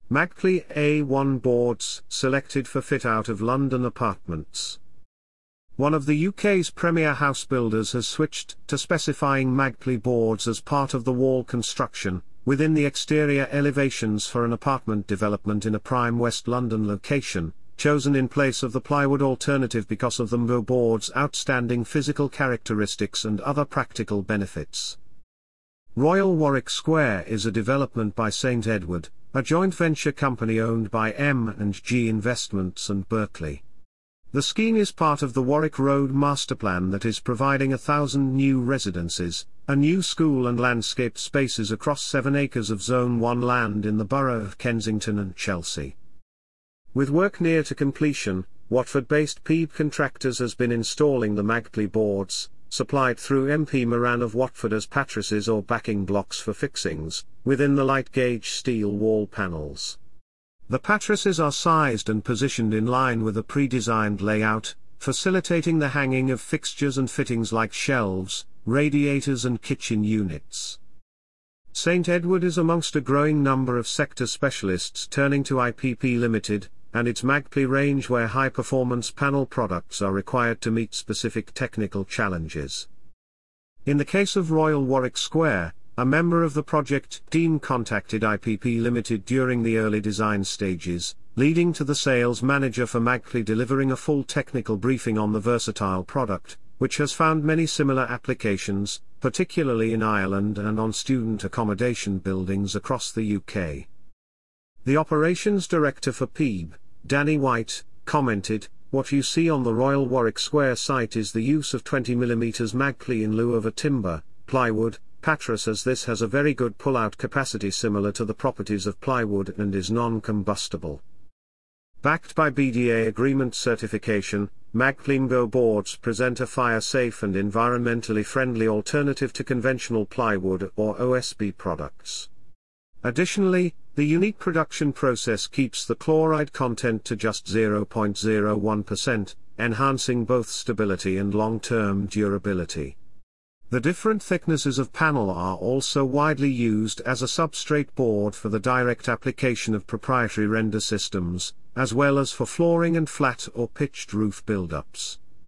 Magpli A1 boards selected for fit-out of London apartments. One of the UK's premier house builders has switched to specifying Magpli boards as part of the wall construction, within the exterior elevations for an apartment development in a prime West London location, chosen in place of the plywood alternative because of the MBO board's outstanding physical characteristics and other practical benefits. Royal Warwick Square is a development by St Edward, a joint venture company owned by M&G Investments and Berkeley. The scheme is part of the Warwick Road Masterplan that is providing 1,000 new residences, a new school and landscaped spaces across 7 acres of Zone 1 land in the borough of Kensington and Chelsea. With work near to completion, Watford-based Peeb Contractors has been installing the Magpli boards, supplied through MP Moran of Watford as patrices or backing blocks for fixings, within the light-gauge steel wall panels. The patrices are sized and positioned in line with a pre-designed layout, facilitating the hanging of fixtures and fittings like shelves, radiators and kitchen units. St Edward is amongst a growing number of sector specialists turning to IPP Limited, and its Magpli range where high-performance panel products are required to meet specific technical challenges. In the case of Royal Warwick Square, a member of the project team contacted IPP Limited during the early design stages, leading to the sales manager for Magpli delivering a full technical briefing on the versatile product, which has found many similar applications, particularly in Ireland and on student accommodation buildings across the UK. The operations director for Peeb, Danny White, commented, "What you see on the Royal Warwick Square site is the use of 20mm Magpli in lieu of a timber, plywood, patrice, as this has a very good pull-out capacity similar to the properties of plywood and is non-combustible." Backed by BDA agreement certification, Magpli MBO boards present a fire-safe and environmentally friendly alternative to conventional plywood or OSB products. Additionally, the unique production process keeps the chloride content to just 0.01%, enhancing both stability and long-term durability. The different thicknesses of panel are also widely used as a substrate board for the direct application of proprietary render systems, as well as for flooring and flat or pitched roof build-ups.